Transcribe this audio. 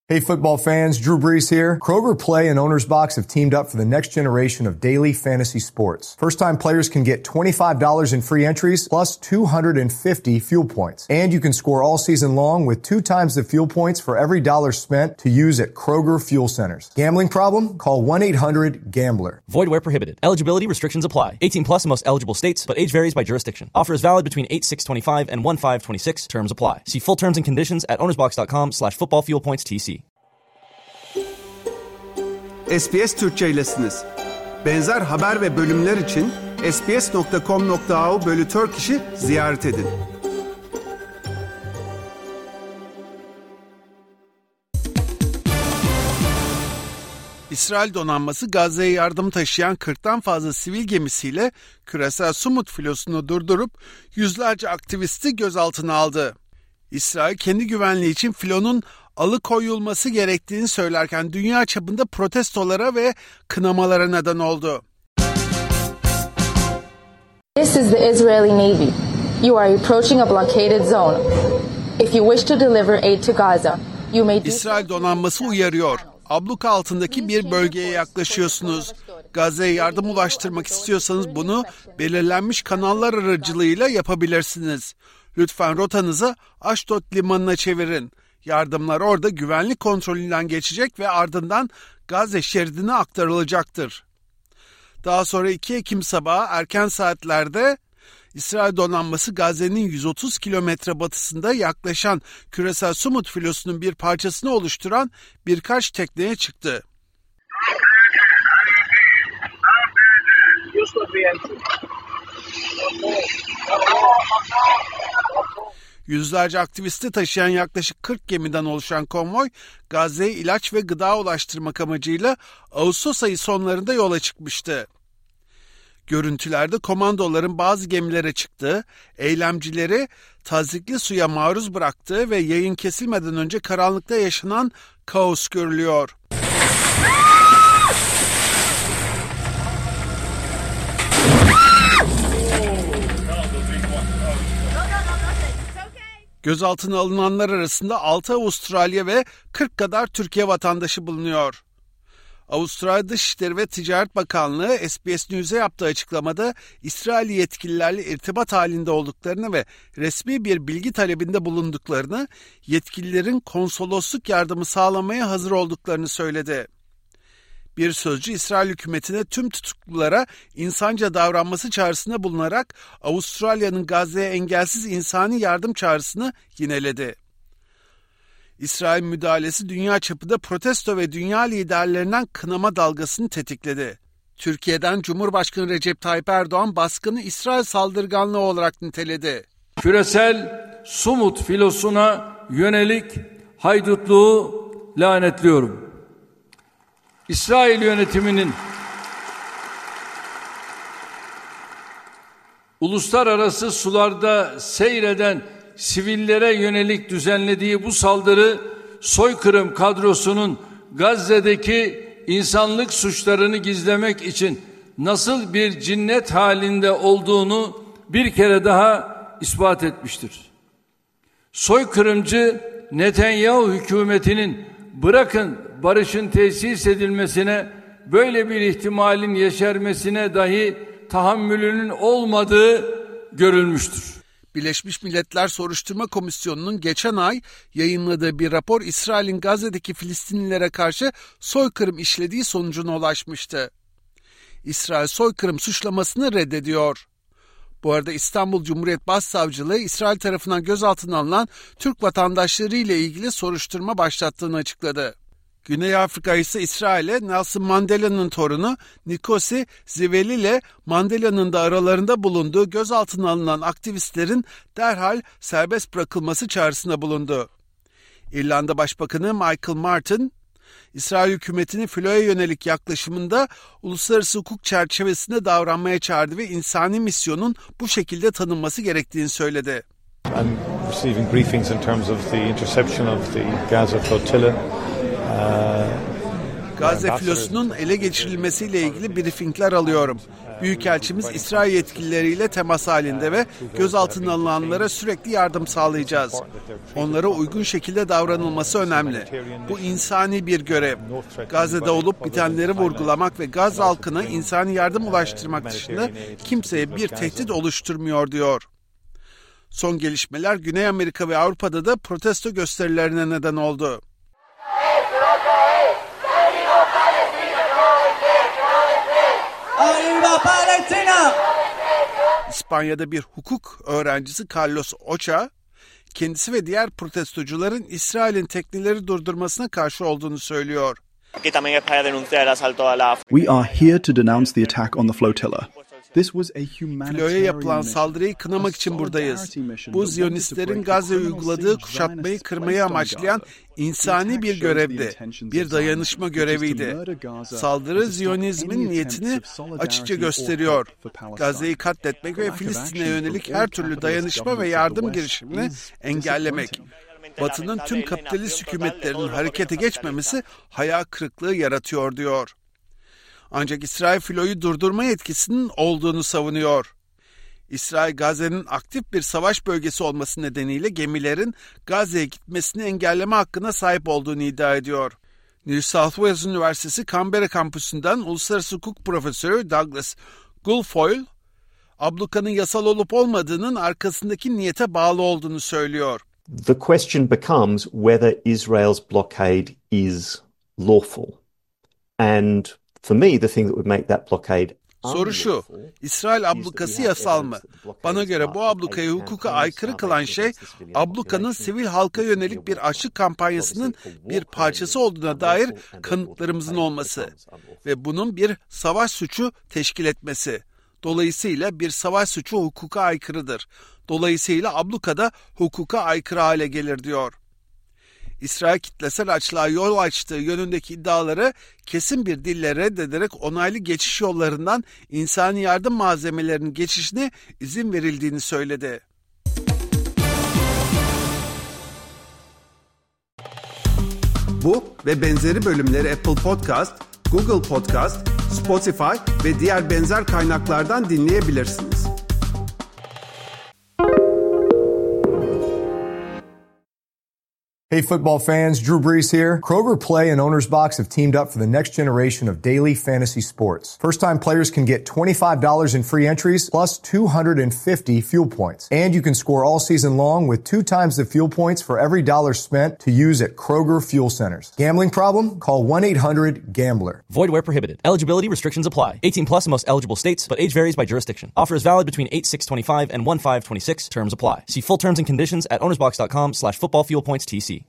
Hey football fans, Drew Brees here. Kroger Play and Owner's Box have teamed up for the next generation of daily fantasy sports. First-time players can get $25 in free entries plus 250 fuel points. And you can score all season long with 2 times the fuel points for every dollar spent to use at Kroger Fuel Centers. Gambling problem? Call 1-800-GAMBLER. Void where prohibited. Eligibility restrictions apply. 18 plus in most eligible states, but age varies by jurisdiction. Offer is valid between 8/6/25 and 1/5/26. Terms apply. See full terms and conditions at ownersbox.com/footballfuelpointstc. SBS Türkçe'ylesiniz. Benzer haber ve bölümler için sbs.com.au/Turkish'i ziyaret edin. İsrail donanması Gazze'ye yardım taşıyan 40'tan fazla sivil gemisiyle küresel Sumut filosunu durdurup yüzlerce aktivisti gözaltına aldı. İsrail kendi güvenliği için filonun alıkoyulması gerektiğini söylerken dünya çapında protestolara ve kınamalara neden oldu. This is the Israeli Navy. You are approaching a blockaded zone. If you wish to deliver aid to Gaza, you may do. İsrail donanması uyarıyor. Abluka altındaki bir bölgeye yaklaşıyorsunuz. Gazze'ye yardım ulaştırmak istiyorsanız bunu belirlenmiş kanallar aracılığıyla yapabilirsiniz. Lütfen rotanızı Ashdod limanına çevirin. Yardımlar orada güvenlik kontrolünden geçecek ve ardından Gazze şeridine aktarılacaktır. Daha sonra 2 Ekim sabahı erken saatlerde İsrail donanması Gazze'nin 130 kilometre batısında yaklaşan küresel Sumut filosunun bir parçasını oluşturan birkaç tekneye çıktı. Yüzlerce aktivisti taşıyan yaklaşık 40 gemiden oluşan konvoy, Gazze'ye ilaç ve gıda ulaştırmak amacıyla Ağustos ayı sonlarında yola çıkmıştı. Görüntülerde komandoların bazı gemilere çıktığı, eylemcileri tazyikli suya maruz bıraktığı ve yayın kesilmeden önce karanlıkta yaşanan kaos görülüyor. Gözaltına alınanlar arasında 6 Avustralya ve 40 kadar Türkiye vatandaşı bulunuyor. Avustralya Dışişleri ve Ticaret Bakanlığı SBS News'e yaptığı açıklamada İsrail yetkililerle irtibat halinde olduklarını ve resmi bir bilgi talebinde bulunduklarını, yetkililerin konsolosluk yardımı sağlamaya hazır olduklarını söyledi. Bir sözcü İsrail hükümetine tüm tutuklulara insanca davranması çağrısında bulunarak Avustralya'nın Gazze'ye engelsiz insani yardım çağrısını yineledi. İsrail müdahalesi dünya çapında protesto ve dünya liderlerinden kınama dalgasını tetikledi. Türkiye'den Cumhurbaşkanı Recep Tayyip Erdoğan baskını İsrail saldırganlığı olarak niteledi. Küresel Sumut filosuna yönelik haydutluğu lanetliyorum. İsrail yönetiminin uluslararası sularda seyreden sivillere yönelik düzenlediği bu saldırı, soykırım kadrosunun Gazze'deki insanlık suçlarını gizlemek için nasıl bir cinnet halinde olduğunu bir kere daha ispat etmiştir. Soykırımcı Netanyahu hükümetinin bırakın barışın tesis edilmesine, böyle bir ihtimalin yeşermesine dahi tahammülünün olmadığı görülmüştür. Birleşmiş Milletler Soruşturma Komisyonu'nun geçen ay yayınladığı bir rapor İsrail'in Gazze'deki Filistinlilere karşı soykırım işlediği sonucuna ulaşmıştı. İsrail soykırım suçlamasını reddediyor. Bu arada İstanbul Cumhuriyet Başsavcılığı İsrail tarafından gözaltına alınan Türk vatandaşları ile ilgili soruşturma başlattığını açıkladı. Güney Afrika ise İsrail'e Nelson Mandela'nın torunu Nkosi Ziveli ile Mandela'nın da aralarında bulunduğu gözaltına alınan aktivistlerin derhal serbest bırakılması çağrısında bulundu. İrlanda Başbakanı Michael Martin, İsrail hükümetinin filoya yönelik yaklaşımında uluslararası hukuk çerçevesinde davranmaya çağırdı ve insani misyonun bu şekilde tanınması gerektiğini söyledi. I'm receiving briefings in terms of the interception of the Gaza flotilla. Gazze filosunun ele geçirilmesiyle ilgili briefingler alıyorum. Büyükelçimiz İsrail yetkilileriyle temas halinde ve gözaltına alınanlara sürekli yardım sağlayacağız. Onlara uygun şekilde davranılması önemli. Bu insani bir görev. Gazze'de olup bitenleri vurgulamak ve Gazze halkına insani yardım ulaştırmak dışında kimseye bir tehdit oluşturmuyor diyor. Son gelişmeler Güney Amerika ve Avrupa'da da protesto gösterilerine neden oldu. İspanya'da bir hukuk öğrencisi Carlos Ocha, kendisi ve diğer protestocuların İsrail'in tekneleri durdurmasına karşı olduğunu söylüyor. We are here to denounce the attack on the flotilla. Filoya yapılan saldırıyı kınamak için buradayız. Bu Ziyonistlerin Gazze'ye uyguladığı kuşatmayı kırmayı amaçlayan insani bir görevdi. Bir dayanışma göreviydi. Saldırı Ziyonizmin niyetini açıkça gösteriyor. Gazze'yi katletmek ve Filistin'e yönelik her türlü dayanışma ve yardım girişimini engellemek. Batı'nın tüm kapitalist hükümetlerinin harekete geçmemesi hayal kırıklığı yaratıyor diyor. Ancak İsrail filoyu durdurma yetkisinin olduğunu savunuyor. İsrail, Gazze'nin aktif bir savaş bölgesi olması nedeniyle gemilerin Gazze'ye gitmesini engelleme hakkına sahip olduğunu iddia ediyor. New South Wales Üniversitesi Canberra kampüsünden uluslararası hukuk profesörü Douglas Guilfoyle, ablukanın yasal olup olmadığının arkasındaki niyete bağlı olduğunu söylüyor. The question becomes whether Israel's blockade is lawful. And for me, the thing that would make that blockade Soru şu, İsrail ablukası yasal mı? Bana göre bu ablukayı hukuka aykırı kılan şey, ablukanın sivil halka yönelik bir açlık kampanyasının bir parçası olduğuna dair kanıtlarımızın olması ve bunun bir savaş suçu teşkil etmesi. Dolayısıyla bir savaş suçu hukuka aykırıdır. Dolayısıyla ablukada hukuka aykırı hale gelir diyor. İsrail kitlesel açlığa yol açtığı yönündeki iddiaları kesin bir dille reddederek onaylı geçiş yollarından insani yardım malzemelerinin geçişine izin verildiğini söyledi. Bu ve benzeri bölümleri Apple Podcast, Google Podcast, Spotify ve diğer benzer kaynaklardan dinleyebilirsiniz. Hey football fans, Drew Brees here. Kroger Play and Owner's Box have teamed up for the next generation of daily fantasy sports. First-time players can get $25 in free entries plus 250 fuel points. And you can score all season long with 2 times the fuel points for every dollar spent to use at Kroger Fuel Centers. Gambling problem? Call 1-800-GAMBLER. Void where prohibited. Eligibility restrictions apply. 18 plus in most eligible states, but age varies by jurisdiction. Offer is valid between 8/6/25 and 1/5/26. Terms apply. See full terms and conditions at ownersbox.com/footballfuelpointstc.